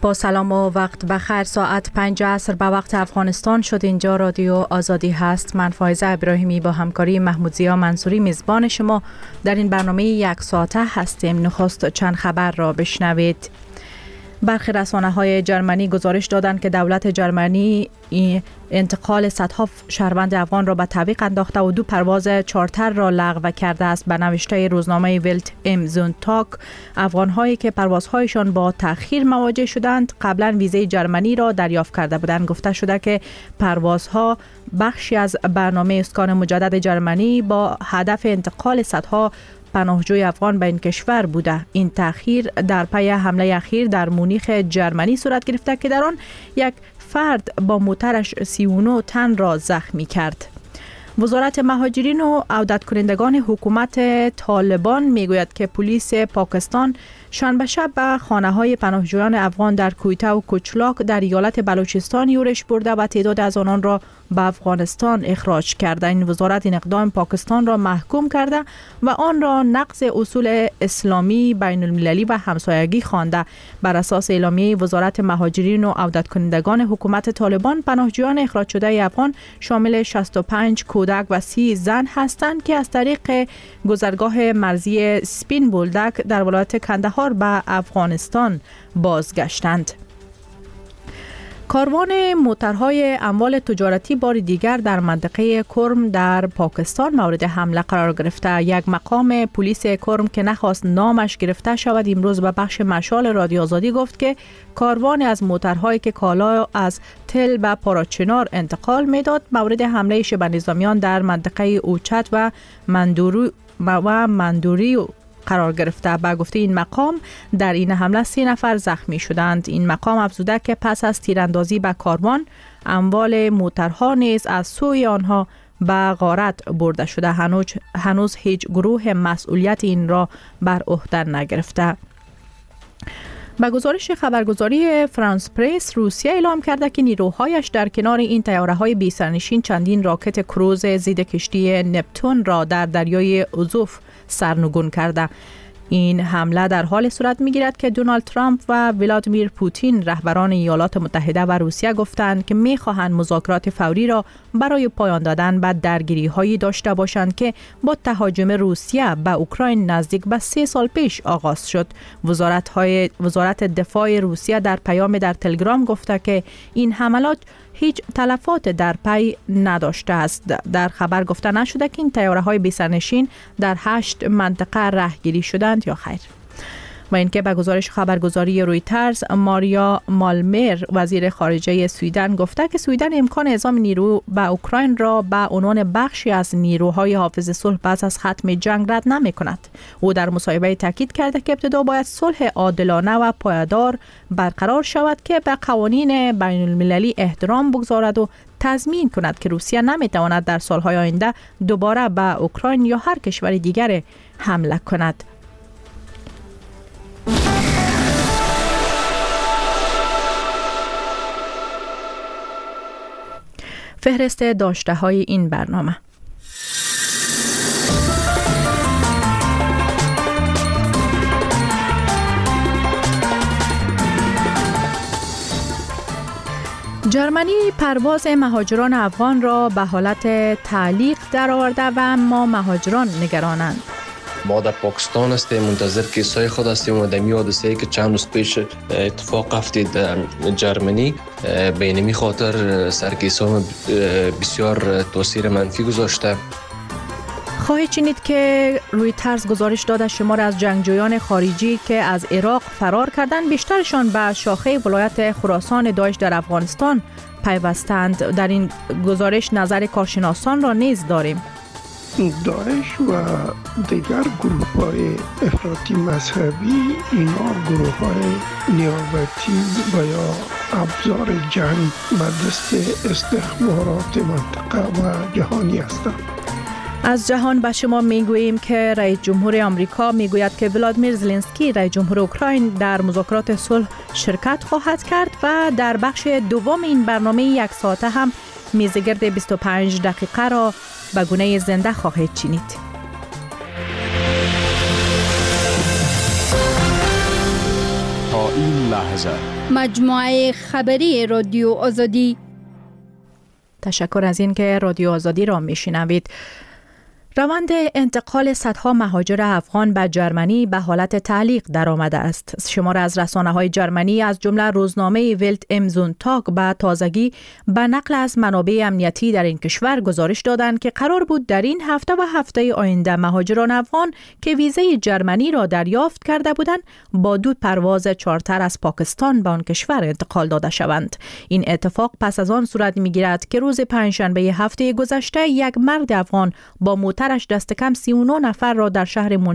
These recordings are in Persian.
با سلام و وقت بخیر. ساعت 5 عصر به وقت افغانستان شد. اینجا رادیو آزادی هست. من فائزه ابراهیمی با همکاری محمود زیا منصوری میزبان شما در این برنامه یک ساعته هستیم. نخست چند خبر را بشنوید. برخی رسانه‌های جرمنی گزارش دادند که دولت جرمنی انتقال صدها شهروند افغان را به تعویق انداخته و 2 پرواز چارتر را لغو کرده است. به نوشته روزنامه ولت ام زونتاگ، افغان‌هایی که پروازهایشان با تأخیر مواجه شدند قبلا ویزای جرمنی را دریافت کرده بودند. گفته شده که پروازها بخشی از برنامه اسکان مجدد جرمنی با هدف انتقال صدها پناهجوی افغان به این کشور بوده. این تأخیر در پی حمله اخیر در مونیخ جرمنی صورت گرفته که در آن یک فرد با موترش 39 تن را زخمی کرد. وزارت مهاجرین و عودت کنندگان حکومت طالبان میگوید که پلیس پاکستان شنبه شب به خانه‌های پناهجویان افغان در کویته و کوچلاک در ایالت بلوچستان یورش برده و تعداد از آنان را به افغانستان اخراج کرده. این وزارت این اقدام پاکستان را محکوم کرده و آن را نقض اصول اسلامی بین المللی و همسایگی خوانده. بر اساس اعلامیه وزارت مهاجرین و عودت کنندگان حکومت طالبان، پناهجویان اخراج شده افغان شامل 65 کودک و 30 زن هستند که از طریق گذرگاه مرزی سپین بولدک در ولایت کندهار به افغانستان بازگشتند. کاروان موترهای اموال تجارتی بار دیگر در منطقه کرم در پاکستان مورد حمله قرار گرفته. یک مقام پلیس کرم که نخواست نامش گرفته شود امروز به بخش مشال رادیو آزادی گفت که کاروان از موترهایی که کالا از تل به پاراچنار انتقال میداد مورد حمله شبه نظامیان در منطقه اوچت و مندوری قرار گرفته. با گفته این مقام در این حمله 3 نفر زخمی شدند. این مقام افزوده که پس از تیراندازی به کاروان اموال موترها نیز از سوی آنها به غارت برده شده. هنوز هیچ گروه مسئولیت این را بر عهده نگرفته. با گزارش خبرگزاری فرانس پرس، روسیه اعلام کرده که نیروهایش در کنار این طیاره‌های بی‌سرنشین چندین راکت کروز ضد کشتی نپتون را در دریای آزوف سرنگون کرده. این حمله در حال صورت می‌گیرد که دونالد ترامپ و ولادیمیر پوتین رهبران ایالات متحده و روسیه گفتند که می‌خواهند مذاکرات فوری را برای پایان دادن به درگیری‌هایی داشته باشند که با تهاجم روسیه به اوکراین نزدیک به 3 سال پیش آغاز شد. وزارت دفاع روسیه در پیام در تلگرام گفته که این حملات هیچ تلفات در پی نداشته است. در خبر گفته نشده که این طیاره‌های بی‌سرنشین در 8 منطقه رهگیری شدند یا خیر. و اینکه به گزارش خبرگزاری رویترز، ماریا مالمر وزیر خارجه سوئیدن گفته که سوئیدن امکان اعزام نیرو به اوکراین را به عنوان بخشی از نیروهای حافظ صلح پس از ختم جنگ رد نمی‌کند. او در مصاحبه تاکید کرده که ابتدا باید صلح عادلانه و پایدار برقرار شود که به قوانین بین المللی احترام بگذارد و تضمین کند که روسیه نمی‌تواند در سال‌های آینده دوباره به اوکراین یا هر کشور دیگر حمله کند. فهرست داشته های این برنامه. جرمنی پرواز مهاجران افغان را به حالت تعلیق درآورده و اما مهاجران نگرانند. ما در پاکستان هستیم، منتظر کیسای خود هستیم و دمی حادثه‌ای که چند روز پیش اتفاق افتاد در جرمنی به اینمی خاطر سرکیسان بسیار تاثیر منفی گذاشته. خواهید شنید که رویترز گزارش داده شمار از جنگجویان خارجی که از عراق فرار کردند بیشترشان به شاخه ولایت خراسان داعش در افغانستان پیوستند. در این گزارش نظر کارشناسان را نیز داریم. داعش و دیگر گروه‌های افراطی مذهبی اینا گروه‌های نیابتی و یا ابزار جنگ به دست استخبارات منطقه و جهانی هستند. از جهان به شما میگوییم که رئیس جمهور آمریکا میگوید که ولادیمیر زلنسکی رئیس جمهور اوکراین در مذاکرات صلح شرکت خواهد کرد و در بخش دوم این برنامه 1 ساعته هم میزگرد 25 دقیقه را به گونه زنده خواهید شنید. تا این لحظه مجموعه خبری رادیو آزادی. تشکر از این که رادیو آزادی را میشنوید. روند انتقال صدها مهاجر افغان به جرمنی به حالت تعلیق درآمده است. شمار از رسانه‌های جرمنی از جمله روزنامه ولت ام زونتاگ به تازگی به نقل از منابع امنیتی در این کشور گزارش دادند که قرار بود در این هفته و هفته آینده مهاجران افغان که ویزای جرمنی را دریافت کرده بودند با 2 پرواز چارتر از پاکستان به آن کشور انتقال داده شوند. این اتفاق پس از آن صورت می‌گیرد که روز پنجشنبه هفته گذشته یک مرد افغان با موترش دست کم 39 نفر را در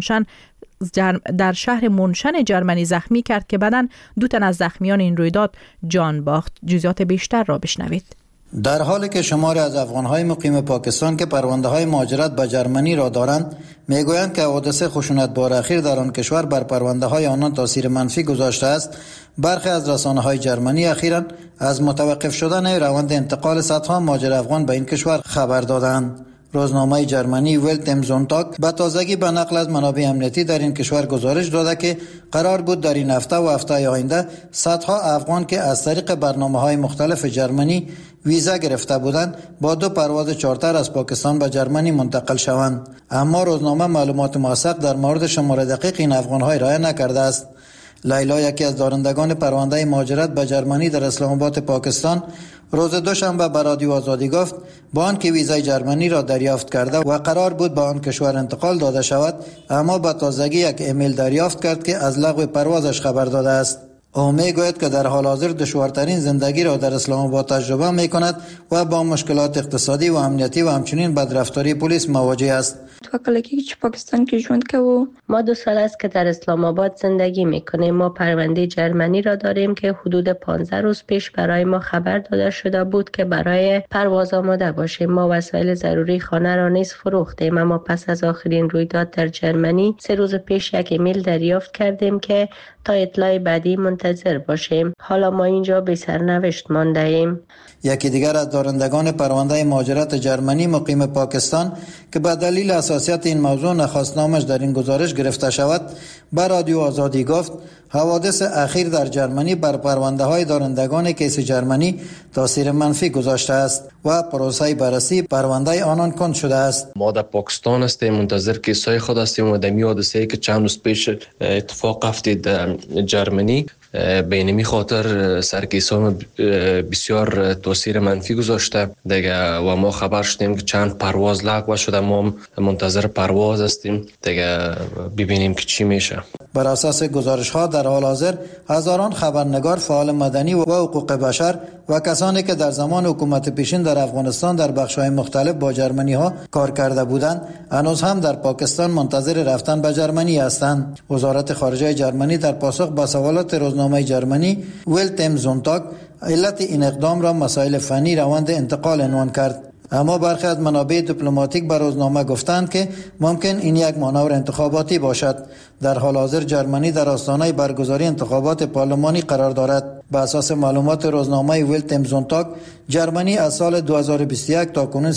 شهر منشن جرمنی زخمی کرد که بعداً 2 تن از زخمیان این رویداد جان باخت. جزئیات بیشتر را بشنوید. در حالی که شماری از افغان‌های مقیم پاکستان که پرونده‌های مهاجرت به جرمنی را دارند میگویند که حادث خشونتبار اخیر در آن کشور بر پرونده‌های آنان تاثیر منفی گذاشته است. برخی از رسانه‌های جرمنی اخیراً از متوقف شدن روند انتقال صدها مهاجر افغان به این کشور خبر دادند. روزنامه جرمنی ولت ام زونتاگ به تازگی به نقل از منابع امنیتی در این کشور گزارش داده که قرار بود در این هفته و هفته آینده صدها افغان که از طریق برنامه‌های مختلف جرمنی ویزا گرفته بودند با 2 پرواز چارتر از پاکستان به جرمنی منتقل شوند. اما روزنامه معلومات موثق در مورد شمار دقیق این افغان‌ها ارائه نکرده است. لیلا، یکی از دارندگان پرونده مهاجرت به جرمنی در اسلام آباد پاکستان، روز دوشنبه به رادیو آزادی گفت با آنکه ویزای جرمنی را دریافت کرده و قرار بود به آن کشور انتقال داده شود، اما به تازگی یک ایمیل دریافت کرد که از لغو پروازش خبر داده است. او میگوید که در حال حاضر دشوارترین زندگی را در اسلام آباد تجربه می کند و با مشکلات اقتصادی و امنیتی و همچنین بدرفتاری پلیس مواجه است. تو کلکی که پاکستان که ژوند کوو ما 2 سال است که در اسلام آباد زندگی میکنیم. ما پرونده جرمنی را داریم که حدود 15 روز پیش برای ما خبر داده شده بود که برای پرواز آماده باشیم. ما وسایل ضروری خانه را نیز فروختیم، اما پس از آخرین رویداد در جرمنی 3 روز پیش یک ایمیل دریافت کردیم که تا اطلاع بعدی منتظر باشیم. حالا ما اینجا بی سرنوشت مانده ایم. یکی دیگر از دارندگان پرونده مهاجرت جرمنی مقیم پاکستان که به دلیل حساسیت این موضوع نخواست نامش در این گزارش گرفته شود به رادیو آزادی گفت حوادث اخیر در جرمنی بر پرونده های دارندگان کیس جرمنی تاثیر منفی گذاشته است و پروسه بررسی پرونده آنان کند شده است. ما در پاکستان هستیم، منتظر کیسای خود هستیم و در حادثه‌ای که چند روز پیش اتفاق افتاد در جرمنی به این خاطر سرکیسان بسیار تاثیر منفی گذاشته دیگه و ما خبر شدیم که چند پرواز لغو شده. ما منتظر پرواز هستیم دیگه ببینیم که چی میشه. بر اساس گزارش ها در حال حاضر هزاران خبرنگار، فعال مدنی و حقوق بشر و کسانی که در زمان حکومت پیشین در افغانستان در بخش‌های مختلف با جرمنی ها کار کرده بودند هنوز هم در پاکستان منتظر رفتن به جرمنی هستند. وزارت خارجه جرمنی در پاسخ به سوالات روزنامه جرمنی ولت ام زونتاگ علت این اقدام را مسائل فنی روند انتقال عنوان کرد. اما برخی از منابع دیپلماتیک به روزنامه گفتند که ممکن این یک مانور انتخاباتی باشد. در حال حاضر جرمنی در آستانه برگزاری انتخابات پارلمانی قرار دارد. به اساس معلومات روزنامه ولت ام زونتاگ جرمنی از سال 2021 تا کنون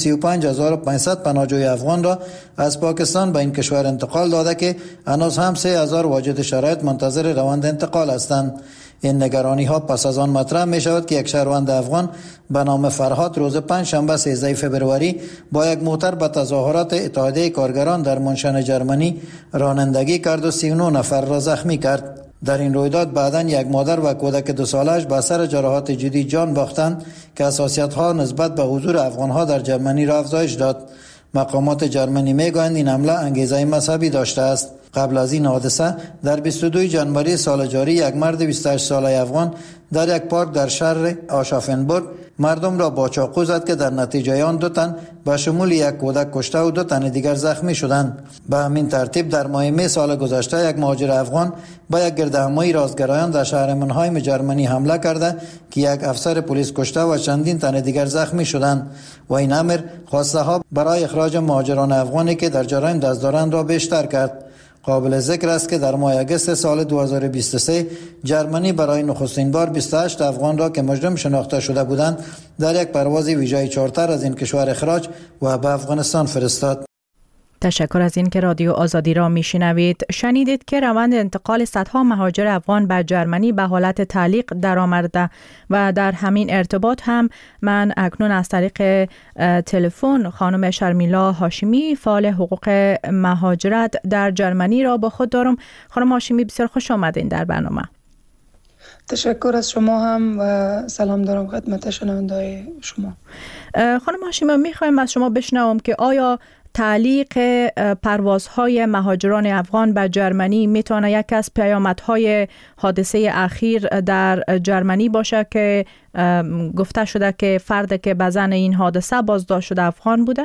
35500 پناهجوی افغان را از پاکستان به این کشور انتقال داده که هنوز هم 3000 واجد شرایط منتظر روند انتقال هستند. این نگرانی ها پس از آن مطرح می شود که یک شهروند افغان به نام فرهاد روز پنجشنبه 13 فوریه با یک موتر به تظاهرات اتحادیه کارگران در منشن جرمنی رانندگی کرد و 39 نفر را زخمی کرد. در این رویداد بعداً یک مادر و کودک 2 سالش به اثر جراحات جدی جان باختند که حساسیت ها نسبت به حضور افغان ها در جرمنی را افزایش داد. مقامات جرمنی میگویند این حمله انگیزه مذهبی داشته است. قبل از این حادثه در 22 جنوری سال جاری یک مرد 28 ساله افغان در یک پارک در شهر آشافنبورگ مردم را با چاقو زد که در نتیجه آن 2 تن به شمول یک کودک کشته و 2 تن دیگر زخمی شدند. به همین ترتیب در ماه می سال گذشته یک مهاجر افغان با یک گردهمایی رازگرایان در شهر منهایم جرمنی حمله کرده که یک افسر پلیس کشته و چندین تن دیگر زخمی شدند و این امر خواسته ها برای اخراج مهاجران افغانی که در جرایم دست دارند را بیشتر کرد. قابل ذکر است که در ماه اگست سال 2023 جرمنی برای نخستین بار 28 افغان را که مجرم شناخته شده بودند در یک پرواز ویژه چارتر از این کشور اخراج و به افغانستان فرستاد. تشکر از این که رادیو آزادی را میشنوید. شنیدید که روند انتقال صدها مهاجر افغان به جرمنی به حالت تعلیق درآمده و در همین ارتباط هم من اکنون از طریق تلفن خانم شرمیلا هاشمی فعال حقوق مهاجرت در جرمنی را با خود دارم. خانم هاشمی بسیار خوش آمدین در برنامه. تشکر از شما هم و سلام دارم خدمت شنونده‌های شما. خانم هاشمی میخوایم از شما بشنوم که آیا تعلیق پروازهای مهاجران افغان به جرمنی میتونه یک از پیامدهای حادثه اخیر در جرمنی باشه که گفته شده که فردی که به زن این حادثه بازداشت شده افغان بوده؟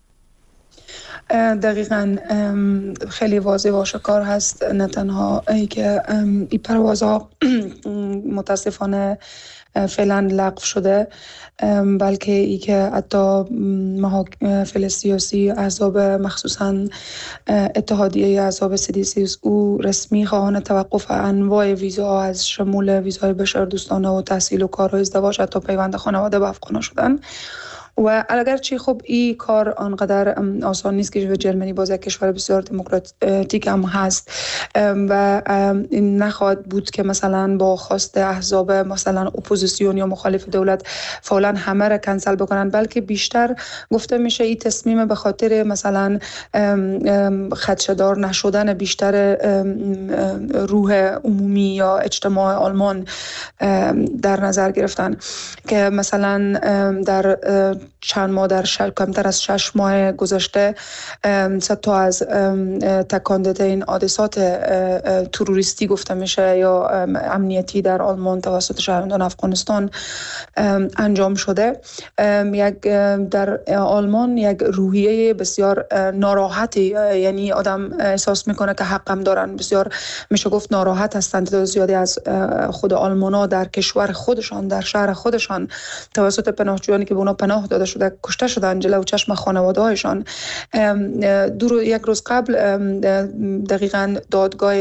دقیقاً خیلی واضح و آشکار هست، نه تنها ای که این پروازها متاسفانه فعلا لغو شده، بلکه ای که حتی محافل سیاسی احزاب مخصوصاً اتحادیه احزاب CDC او رسمی خواهان توقف انواع ویزاها از شمول ویزای بشردوستانه و تحصیل و کار و ازدواج حتی پیوند خانواده به افغان شدن. و اگرچه خب این کار آنقدر آسان نیست که جرمنی باز یک کشور بسیار دموکراتیک هم هست و این نخواهد بود که مثلا با خواست احزاب مثلا اپوزیسیون یا مخالف دولت فعلا همه را کنسل بکنن، بلکه بیشتر گفته میشه این تصمیم به خاطر مثلا خدشه‌دار نشدن بیشتر روح عمومی یا اجتماع آلمان در نظر گرفتن که مثلا در چند ماه کمتر از 6 ماه گذشته 100 تا از تکان داده این حادثات تروریستی گفته میشه یا امنیتی در آلمان توسط شهروندان افغانستان انجام شده. در آلمان یک روحیه بسیار ناراحتی، یعنی آدم احساس میکنه که حقم دارن، بسیار میشه گفت ناراحت هستند. تعداد زیادی از خود آلمانا در کشور خودشان در شهر خودشان توسط پناهجویانی که به اونا پناه داده شده کشته شدن جلو چشم خانواده‌هایشان. یک روز قبل دقیقاً دادگاه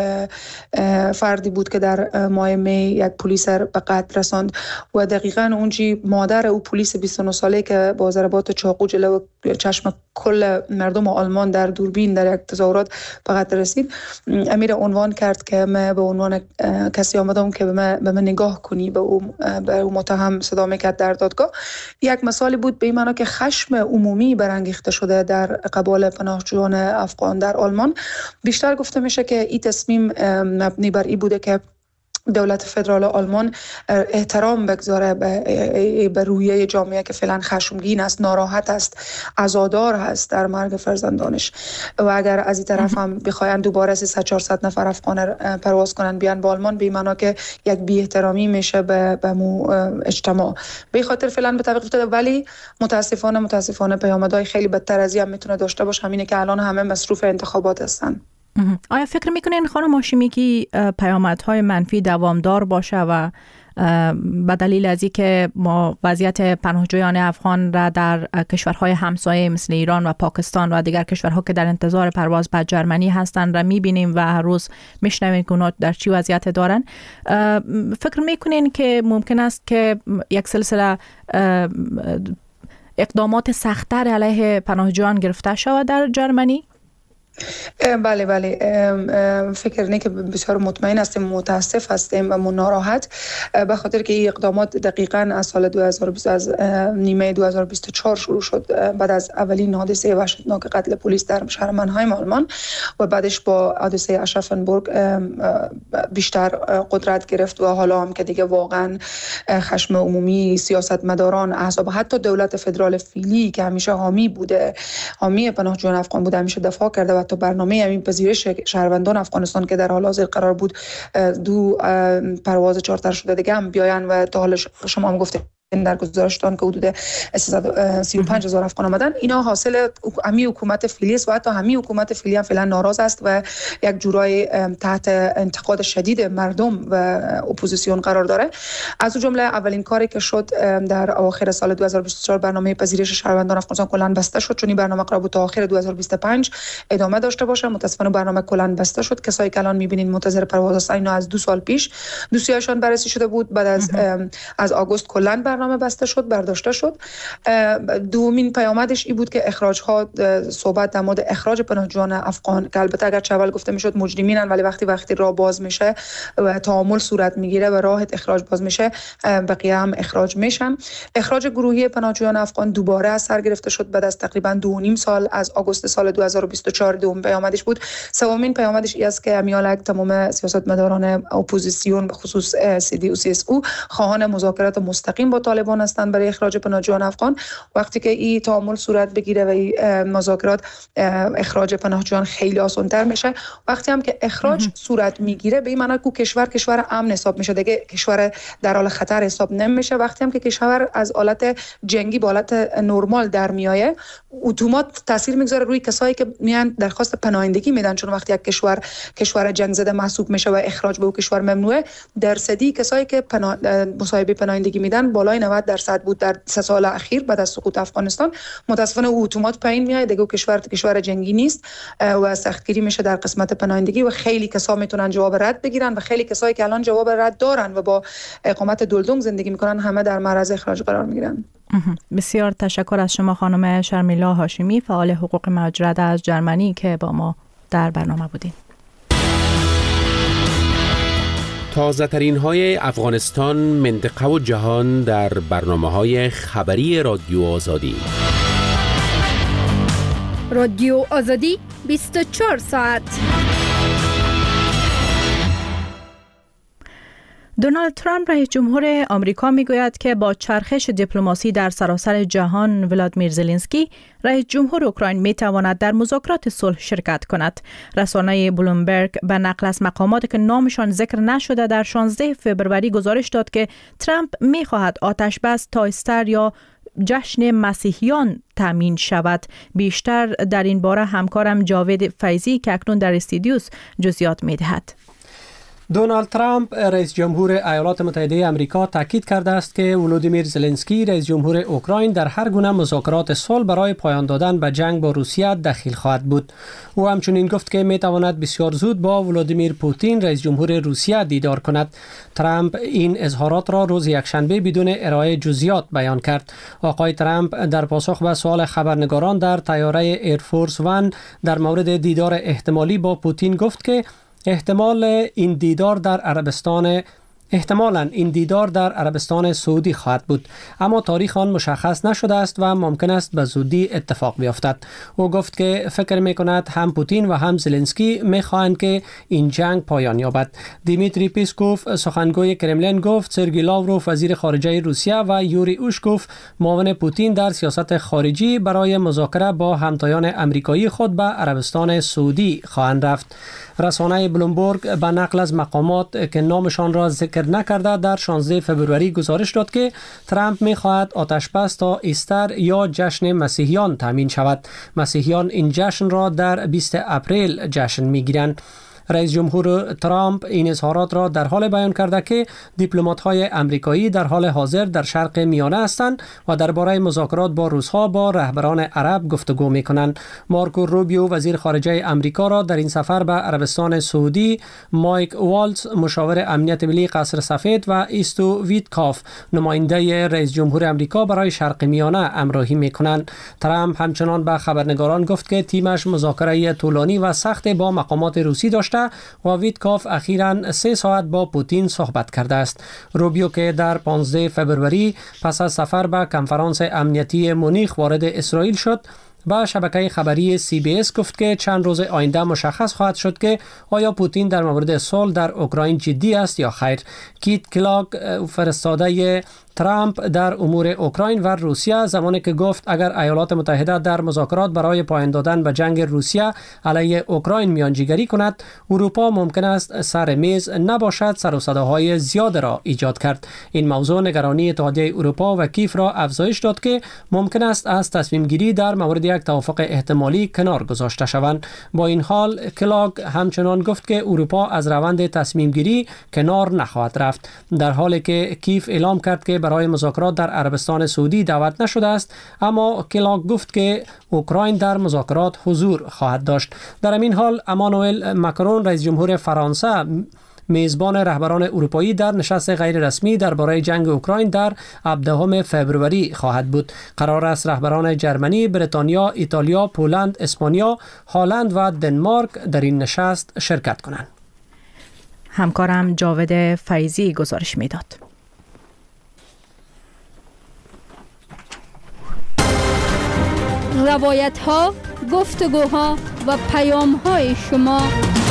فردی بود که در ماه می یک پلیس به قتل رساند و دقیقاً اونجی مادر او پلیس 29 ساله که با ضربات چاقو جلو چشم کل مردم آلمان در دوربین در یک تظاهرات به قتل رسید. امیر عنوان کرد که من به عنوان کسی آمدم که به من نگاه کنی، به او متهم صدا میکرد در دادگاه. یک مثالی بود به این معنا که خشم عمومی برانگیخته شده در قبال پناهجویان افغان در آلمان. بیشتر گفته میشه که این تصمیم مبنی بر این بوده که دولت فدرال آلمان احترام بگذاره به روحیه جامعه که فعلا خشمگین است، ناراحت است، عزادار هست در مرگ فرزندانش و اگر از این طرف هم بخواین دوباره 300-400 نفر افغان پرواز کنن بیان با آلمان، به معنی که یک بی احترامی میشه به اجتماع. به خاطر فعلا به تعویق افتاده، ولی متاسفانه پیامدهای خیلی بدتر از این هم میتونه داشته باشه. همینه که الان همه مصروف انتخابات هستن. آیا فکر میکنین خانم هاشمی که پیامدهای منفی دوامدار باشه و به دلیل از اینکه ما وضعیت پناهجویان افغان را در کشورهای همسایه مثل ایران و پاکستان و دیگر کشورها که در انتظار پرواز به جرمنی هستند را میبینیم و هر روز میشنویم که اونا در چی وضعیت دارن، فکر میکنین که ممکن است که یک سلسله اقدامات سخت‌تر علیه پناهجویان گرفته شود در جرمنی؟ بله فکر نه که بسیار مطمئن هستیم، متاسف هستیم و ناراحت به خاطر که این اقدامات دقیقاً از سال 2020 از نیمه 2024 شروع شد بعد از اولین حادثه وحشتناک قتل پلیس در شهر منهایم آلمان و بعدش با حادثه اشرافنبورگ بیشتر قدرت گرفت و حالا هم که دیگه واقعاً خشم عمومی، سیاستمداران، احزاب، حتی دولت فدرال فعلی که همیشه حامی پناهجویان افغان بوده، همیشه دفاع کرده و تا برنامه همین پذیرش شهروندان افغانستان که در حال حاضر قرار بود 2 پرواز چارتر شده دیگه هم بیاین و تا حال شما هم گفتید در گزارشتان که حدود 335,000 افغان آمدن، اینا حاصل همی حکومت فعلی است و حتی همی حکومت فعلی هم فعلا ناراض است و یک جورای تحت انتقاد شدید مردم و اپوزیسیون قرار داره. از اون جمله اولین کاری که شد در اواخر سال 2024 برنامه پذیرش شهروندان افغانستان کلا بسته شد، چون این برنامه قرار بود تا آخر 2025 ادامه داشته باشه. متاسفانه برنامه کلا بسته شد. کسایی که الان می‌بینید منتظر پرواز هستن اینا از 2 سال پیش دوسیه‌شان بررسی شده بود، بعد از آگوست کلا برنامه بسته شد، برداشته شد. دومین پیامدش این بود که اخراج ها، صحبت در مورد اخراج پناهجویان افغان که البته اگر اول گفته میشد مجرمینن، ولی وقتی راه باز میشه و تعامل صورت میگیره و راه اخراج باز میشه، بقیه هم اخراج میشن. اخراج گروهی پناهجویان افغان دوباره از سر گرفته شد بعد از تقریبا 2.5 سال، از آگوست سال 2024. دوم پیامدش بود. سومین پیامدش این است که امیالک تمام سیاستمداران اپوزیسیون به خصوص CDU و CSU خواهان مذاکرات مستقیم با طالبان هستند برای اخراج پناهجویان افغان. وقتی که این تعامل صورت بگیره و این مذاکرات، اخراج پناهجویان خیلی آسان‌تر میشه. وقتی هم که اخراج صورت میگیره به این معنی که کشور امن حساب میشه، دیگه کشور در حال خطر حساب نمیشه. وقتی هم که کشور از حالت جنگی به حالت نرمال در میایه، اتومات تاثیر میگذاره روی کسایی که میان درخواست پناهندگی میدن، چون وقتی یک کشور جنگ زده محسوب میشه و اخراج به اون کشور ممنوعه، درصدی کسایی که مصاحبه پناهندگی میدن بالای 90% بود در 3 سال اخیر بعد از سقوط افغانستان. متاسفانه اتومات پایین میاد، دیگه کشور جنگی نیست و سختگیری میشه در قسمت پناهندگی و خیلی کسا میتونن جواب رد بگیرن و خیلی کسایی که الان جواب رد دارن و با اقامت دلدنگ زندگی میکنن همه در معرض اخراج قرار میگیرن. بسیار تشکر از شما خانم شرمیلا هاشمی، فعال حقوق مهاجرت از جرمنی که با ما در برنامه بودین. تازه ترین های افغانستان، منطقه و جهان در برنامه های خبری رادیو آزادی. رادیو آزادی 24 ساعت. دونالد ترامپ رئیس جمهور آمریکا میگوید که با چرخش دیپلماسی در سراسر جهان، ولادیمیر زلنسکی رئیس جمهور اوکراین میتواند در مذاکرات صلح شرکت کند. رسانه بلومبرگ به نقل از مقاماتی که نامشان ذکر نشده در 16 فوریه گزارش داد که ترامپ میخواهد آتش بس تا ایستر یا جشن مسیحیان تامین شود. بیشتر در این باره همکارم جاوید فیضی که اکنون در استودیوس جزئیات میدهد. دونالد ترامپ رئیس جمهور ایالات متحده آمریکا تاکید کرده است که ولودیمیر زلنسکی رئیس جمهور اوکراین در هر گونه مذاکرات صلح برای پایان دادن به جنگ با روسیه دخیل خواهد بود. او همچنین گفت که می تواند بسیار زود با ولودیمیر پوتین رئیس جمهور روسیه دیدار کند. ترامپ این اظهارات را روز یکشنبه بدون ارائه جزئیات بیان کرد. آقای ترامپ در پاسخ به سوال خبرنگاران در طیاره ایرفورس ون در مورد دیدار احتمالی با پوتین گفت که احتمالاً این دیدار در عربستان سعودی خواهد بود، اما تاریخ آن مشخص نشده است و ممکن است به زودی اتفاق بیفتد. او گفت که فکر می‌کند هم پوتین و هم زلنسکی می‌خواهند که این جنگ پایان یابد. دیمیتری پیسکوف سخنگوی کرملین گفت سرگئی لاوروف وزیر خارجه روسیه و یوری اوشکوف معاون پوتین در سیاست خارجی برای مذاکره با همتایان آمریکایی خود به عربستان سعودی خواهند رفت. رسانه بلومبرگ به نقل از مقامات که نامشان را ذکر نکرده در 16 فوریه گزارش داد که ترامپ می‌خواهد آتش بس تا ایستر یا جشن مسیحیان تامین شود. مسیحیان این جشن را در 20 اپریل جشن می‌گیرند. رئیس جمهور ترامپ این اظهارات را در حال بیان کرده که دیپلمات‌های آمریکایی در حال حاضر در شرق میانه هستند و درباره مذاکرات با روس‌ها با رهبران عرب گفتگو می‌کنند. مارکو روبیو وزیر خارجه آمریکا را در این سفر به عربستان سعودی، مایک والتز مشاور امنیت ملی قصر سفید و ایستو ویتکاف نماینده رئیس جمهور آمریکا برای شرق میانه همراهی می‌کنند. ترامپ همچنان به خبرنگاران گفت که تیمش مذاکره طولانی و سخت با مقامات روسی داشته و ویتکاف اخیراً 3 ساعت با پوتین صحبت کرده است. روبیو که در 15 فوریه پس از سفر به کنفرانس امنیتی مونیخ وارد اسرائیل شد، با شبکه خبری CBS گفت که چند روز آینده مشخص خواهد شد که آیا پوتین در مورد صلح در اوکراین جدی است یا خیر. کیت کلاگ فرستاده ترامپ در امور اوکراین و روسیه زمانی که گفت اگر ایالات متحده در مذاکرات برای پایان دادن به جنگ روسیه علیه اوکراین میانجیگری کند، اروپا ممکن است سر میز نباشد، سر و صداهای زیاد را ایجاد کرد. این موضوع نگرانی اتحادیه اروپا و کیف را افزایش داد که ممکن است از تصمیم گیری در مورد یک توافق احتمالی کنار گذاشته شوند. با این حال کلاگ همچنان گفت که اروپا از روند تصمیم گیری کنار نخواهد رفت، در حالی که کیف اعلام کرد که برای مذاکرات در عربستان سعودی دعوت نشده است، اما کلاگ گفت که اوکراین در مذاکرات حضور خواهد داشت. در همین حال امانوئل ماکرون رئیس جمهور فرانسه میزبان رهبران اروپایی در نشست غیر رسمی درباره جنگ اوکراین در 17 فوریه خواهد بود. قرار است رهبران جرمنی، بریتانیا، ایتالیا، پولند، اسپانیا، هلند و دنمارک در این نشست شرکت کنند. همکارم جاوید فیضی گزارش میداد. روایت ها، گفتگوها و پیام های شما.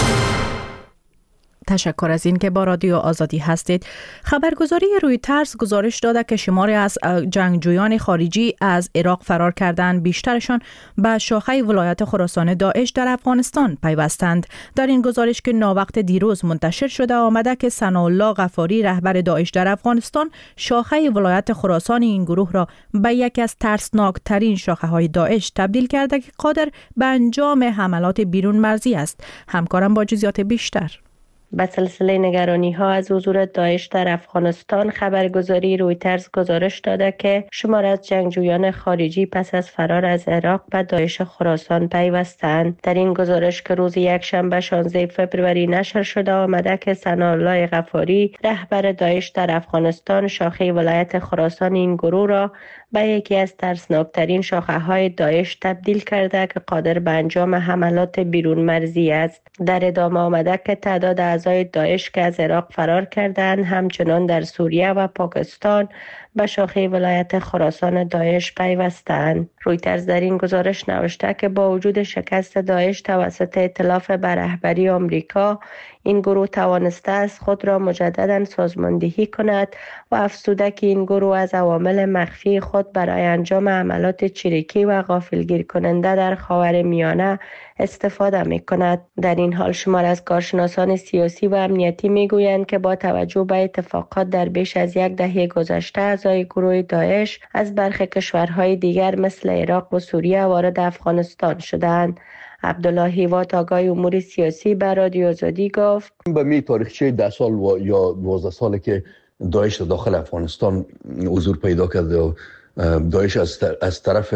تشکر از این که با رادیو آزادی هستید. خبرگزاری رویترز گزارش داده که شماری از جنگجویان خارجی از عراق فرار کردند، بیشترشان به شاخه ولایت خراسان داعش در افغانستان پیوستند. در این گزارش که ناوقت دیروز منتشر شده آمده که ثناءالله غفاری رهبر داعش در افغانستان شاخه ولایت خراسان این گروه را به یکی از ترسناکترین شاخه های داعش تبدیل کرده که قادر به انجام حملات بیرون مرزی است. همکارم با جزئیات بیشتر. به سلسله نگرانی ها از حضور داعش در افغانستان، خبرگزاری رویترز گزارش داده که شمار از جنگجویان خارجی پس از فرار از عراق به داعش خراسان پیوستند. در این گزارش که روز یکشنبه 16 فوریه نشر شده آمده که ثناءالله غفاری رهبر داعش در افغانستان شاخه ولایت خراسان این گروه را به یکی از ترسناکترین شاخه های داعش تبدیل کرده که قادر به انجام حملات بیرون مرزی است. در ادامه آمده که تعداد اعضای داعش که از عراق فرار کردند همچنان در سوریه و پاکستان به شاخه ولایت خراسان داعش پیوستند. رویترز در این گزارش نوشته که با وجود شکست داعش توسط ائتلاف به رهبری آمریکا، این گروه توانسته است خود را مجددا سازماندهی کند و افزوده که این گروه از عوامل مخفی خود برای انجام عملات چریکی و غافلگیر کننده در خاورمیانه استفاده می کند. در این حال شمار از کارشناسان سیاسی و امنیتی می گویند که با توجه به اتفاقات در بیش از یک دهه گذشته اعضای گروه داعش از برخی کشورهای دیگر مثل عراق و سوریه وارد افغانستان شدند. عبدالله هیوات آگاه امور سیاسی به رادیو آزادی گفت به می تاریخچه 10 سال یا 12 ساله که داعش داخل افغانستان حضور پیدا کرده و داعش از طرف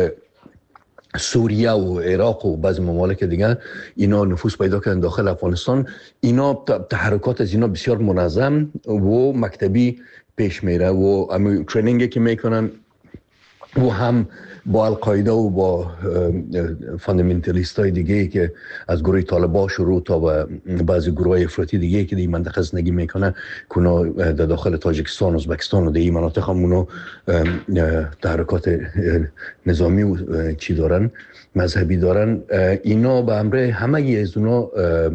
سوریه و عراق و بعضی ممالک دیگه اینا نفوذ پیدا کردن داخل افغانستان، اینا تحرکات از اینا بسیار منظم و مکتبی پیش میره و ترینینگی که میکنن و هم با القاعده و با فاندامنتالیست های دیگه که از گروه طالبان شروع تا به بعضی گروه افراطی دیگه که در این منطقه زندگی میکنه کنا در داخل تاجیکستان، ازبکستان و در این مناطق همونو تحرکات نظامی و چی دارن، مذهبی دارن، اینا به امر همه از اونا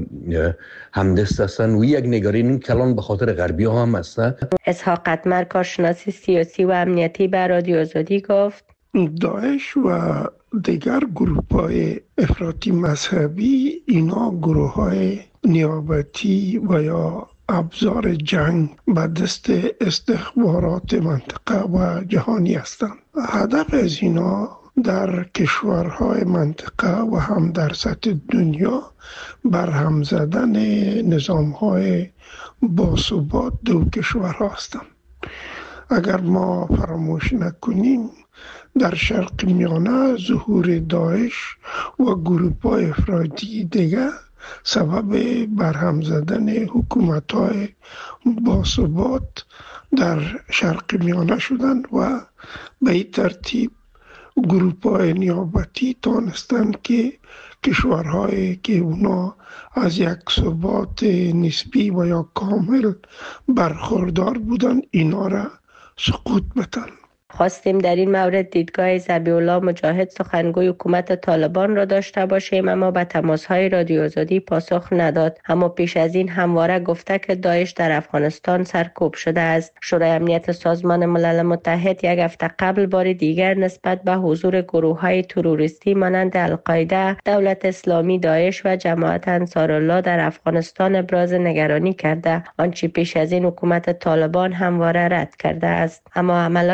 همدست هستن و یک نگرانی کلان به خاطر غربی ها هم هستن. اسحاق قطمر کارشناس سیاسی و امنیتی به رادیو آزادی گفت داعش و دیگر گروه‌های افراطی مذهبی اینا گروه‌های نیابتی و یا ابزار جنگ به دست استخبارات منطقه و جهانی هستند. هدف از اینا در کشورهای منطقه و هم در سطح دنیا برهم زدن نظام‌های باثبات دو کشورها هستند. اگر ما فراموش نکنیم در شرق میانه ظهور داعش و گروه‌های افراطی دیگر سبب برهم زدن حکومت‌های باثبات در شرق میانه شدند و به این ترتیب گروه‌های نیابتی تانستند که کشورهایی که اونا از یک ثبات نسبی و یا کامل برخوردار بودند اینا را سقوط بدن. خواستیم در این مورد دیدگاه ذبیح الله مجاهد سخنگوی حکومت طالبان را داشته باشیم، اما به تماس‌های رادیو آزادی پاسخ نداد. اما پیش از این همواره گفته که داعش در افغانستان سرکوب شده است. شورای امنیت سازمان ملل متحد یک هفته قبل بار دیگر نسبت به حضور گروه‌های تروریستی مانند القاعده، دولت اسلامی، داعش و جماعت انصارالله در افغانستان ابراز نگرانی کرده، آنچه پیش از این حکومت طالبان همواره رد کرده است. اما حملات اخیر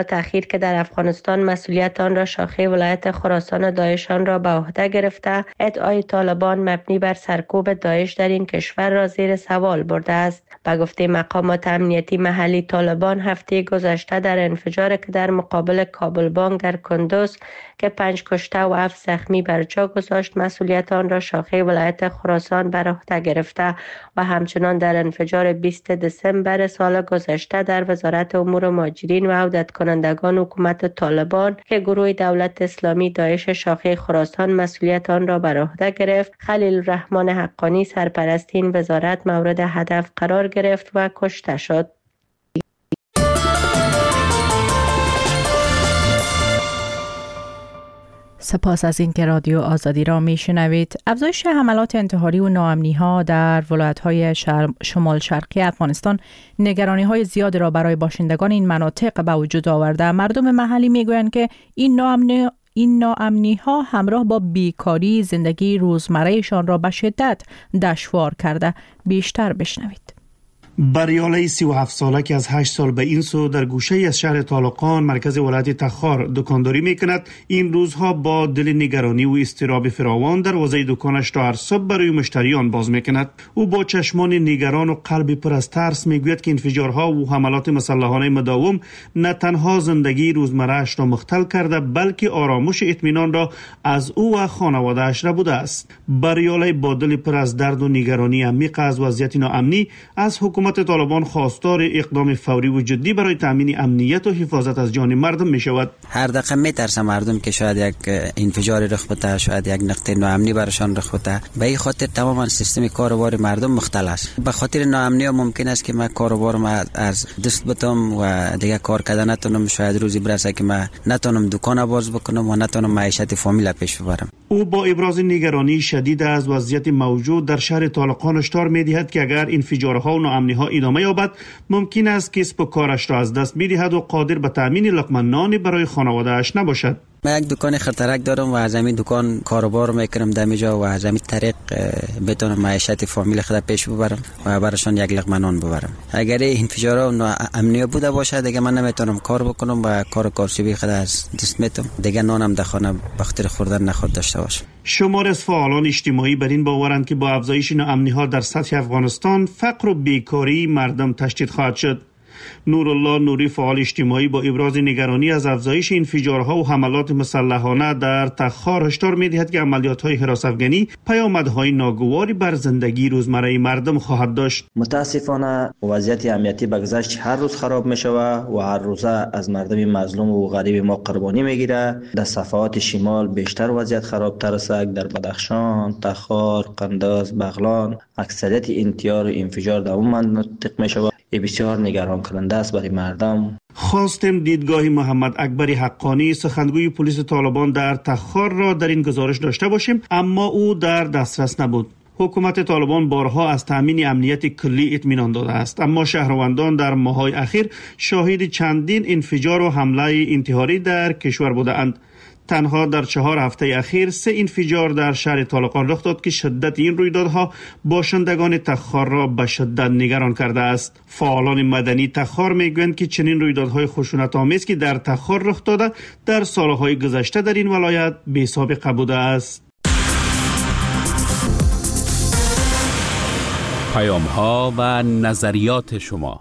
گیر که در افغانستان مسئولیت آن را شاخه ولایت خراسان داعشان را به عهده گرفته، ادعای طالبان مبنی بر سرکوب داعش در این کشور را زیر سوال برده است. به گفته مقامات امنیتی محلی، طالبان هفته گذشته در انفجار که در مقابل کابل بانک در کندوز که 5 کشته و 7 زخمی بر جا گذاشت، مسئولیت آن را شاخه ولایت خراسان بر عهده گرفته و همچنان در انفجار 20 دسامبر سال گذشته در وزارت امور مهاجرین و عودت کنندگان حکومت طالبان که گروه دولت اسلامی داعش شاخه خراسان مسئولیت آن را بر عهده گرفت، خلیل الرحمن حقانی سرپرست این وزارت مورد هدف قرار گرفت و کشته شد. سپاس از اینکه رادیو آزادی را میشنوید. افزایش حملات انتحاری و ناامنی‌ها در ولایت‌های شمال شرقی افغانستان نگرانی‌های زیاد را برای باشندگان این مناطق به وجود آورده. مردم محلی میگویند که این ناامنی‌ها همراه با بیکاری زندگی روزمرهشان را به شدت دشوار کرده. بیشتر بشنوید. بریاله 37 ساله که از 8 سال به این سو در گوشه از شهر طالقان مرکز ولایت تخار دکانداری میکند، این روزها با دل نگرانی و اضطراب فراوان دروازه دکانش را هر صبح برای مشتریان باز میکند. او با چشمان نگران و قلبی پر از ترس میگوید که انفجارها و حملات مسلحانه مداوم نه تنها زندگی روزمره‌اش را مختل کرده، بلکه آرامش و اطمینان را از او و خانواده‌اش را بوده است. بریاله با دل پر از درد و نگرانی عمیق از وضعیت ناامنی از حکومت طالبان خواستار اقدام فوری و جدی برای تامین امنیت و حفاظت از جان مردم می شود. هر دقیقه میترسه مردم که شاید یک انفجار رخ بده، شاید یک نقطه ناامنی برشان رخ بده. به این خاطر تماما سیستم کاروبار مردم مختل است. به خاطر ناامنی ممکن است که من کاروبارم از دست بدم و دیگه کار کردن نتونم. شاید روزی برسه که من نتونم دکان باز بکنم و نتونم معیشت فامیل پیش ببرم. او با ابراز نگرانی شدید از وضعیت موجود در شهر طالقان هشدار می‌دهد که اگر انفجارها و ناامنی‌ها ادامه یابد، ممکن است کسب و کارش را از دست بدهد و قادر به تامین لقمه نان برای خانواده‌اش نباشد. من یک دکان خرطرک دارم و از همین دکان کاروبار میکنم دمیجا و از همین طریق بتونم معیشت فامیل خود پیش ببرم و براشون یک لقمه نان ببرم. اگر این انفجارها و امنیت بوده باشه دیگه من نمیتونم کار بکنم و کارسوبی خود از دست میتم. دیگه نانم در خانه به خاطر خوردن نخود داشته باشم. شمار از فعالان اجتماعی بر این باورند که با افزایش ناامنی‌ها در سطح افغانستان فقر و بیکاری مردم تشدید خواهد شد. نورالله نوری فعال اجتماعی با ابراز نگرانی از افزایش انفجارها و حملات مسلحانه در تخار هشدار می‌دهد که عملیات‌های حراس افغانی پیامدهای ناگواری بر زندگی روزمره مردم خواهد داشت. متاسفانه وضعیت امنیتی به گذشت هر روز خراب می‌شود و هر روز از مردم مظلوم و غریب ما قربانی می‌گیره. در صفحات شمال بیشتر وضعیت خرابتر است. در بدخشان، تخار، قنداز، بغلان اکثریت انفجار و انفجار در اون مناطق می‌شود. بسیار نگران کننده است برای مردم. خواستم دیدگاه محمد اکبر حقانی سخنگوی پلیس طالبان در تخار را در این گزارش داشته باشیم، اما او در دسترس نبود. حکومت طالبان بارها از تامین امنیت کلی اطمینان داده است، اما شهروندان در ماه‌های اخیر شاهد چندین انفجار و حمله انتحاری در کشور بودند. تنها در 4 هفته اخیر 3 انفجار در شهر طالقان رخ داد که شدت این رویدادها باشندگان تخار را به شدت نگران کرده است. فعالان مدنی تخار میگویند که چنین رویدادهای خشونت‌آمیز که در تخار رخ داده در سالهای گذشته در این ولایت بی‌سابقه بوده است. پیام‌ها و نظریات شما.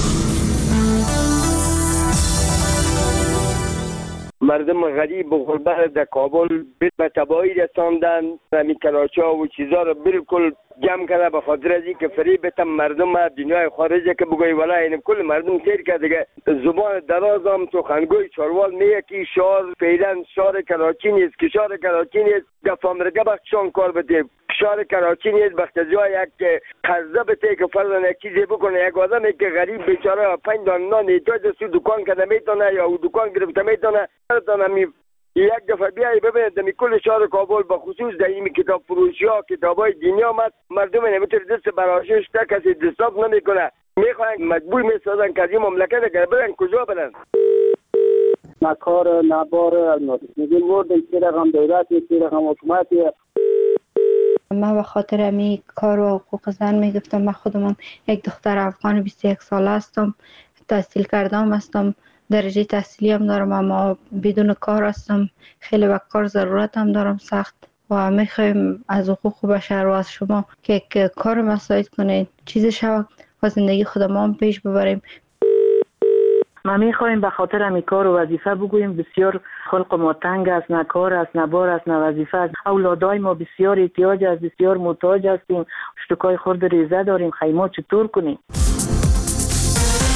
مردم غریب و غربت در کابل به تباهی رساندن. همین کلاچا و چیزا رو بالکل جمع کرده به خاطر از اینکه فریب بتم مردم دنیای خارجه که بگوی ولی این کل مردم سیر کرده دیگه. زبان درازم سخنگوی چاروال میگه که شهر فعلا شهر کراچی نیست، که شهر کراچی نیست دفعه امریکا بخشان کار بده. شهر کراچی نیست بختجای یک قرضه بده که فرضاً یک چیزی بکنه. یک آدمی که غریب بیچاره 5 دانه نان احتیاج دست دکان کنه میتونه یا او دکان گرفته میتونه یک دفعه بیایی ببینید دمی کل شهر کابل به خصوص در این کتاب فروشی ها کتابای دینی آمد مردم نمیتونه دست براشش تا کسی دستاب نمیکنه. میخواین مجبور میسازن که از این مملکت اگر برن کجا برن؟ نکار نبار میگیم مورد که رقم دولتی که رقم حکومتی. من به خاطر امی کار و حقوق زن میگفتم. من خودم یک دختر افغان 21 ساله هستم، تحصیل کردم هستم درجه تحصیلی هم دارم اما بدون کار هستم. خیلی به کار ضرورت هم دارم سخت و میخوایم از حقوق بشر و از شما که کار مساعد کنید، چیزی شود و زندگی خود ما هم پیش ببریم. ما میخوایم به خاطر همی کار و وظیفه بگوییم. بسیار خلق ما تنگ است، نه کار است، نه بار است، نه وظیفه است. اولادای ما بسیار احتیاج است، بسیار محتاج هستیم. اشتکای خرد ریزه داریم. خیمه چطور کنیم؟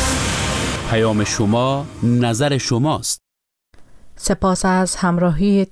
پیام شما نظر شماست. سپاس از همراهی